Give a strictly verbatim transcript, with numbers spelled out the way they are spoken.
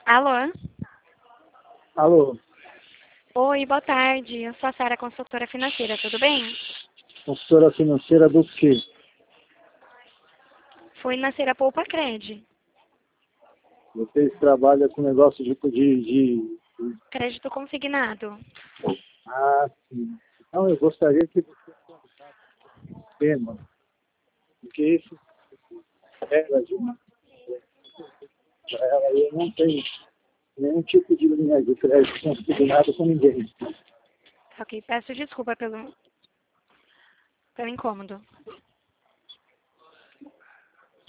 Alô? Alô, Oi, boa tarde. Eu sou a Sara, consultora financeira, tudo bem? consultora financeira do quê? Financeira Poupa Cred. Vocês trabalham com negócio de, de, de... Crédito consignado. Ah, sim. Então eu gostaria que você contasse o tema, porque isso era de uma... Para ela eu não tenho nenhum tipo de linha de crédito consignado com ninguém. Ok, peço desculpa pelo, pelo incômodo.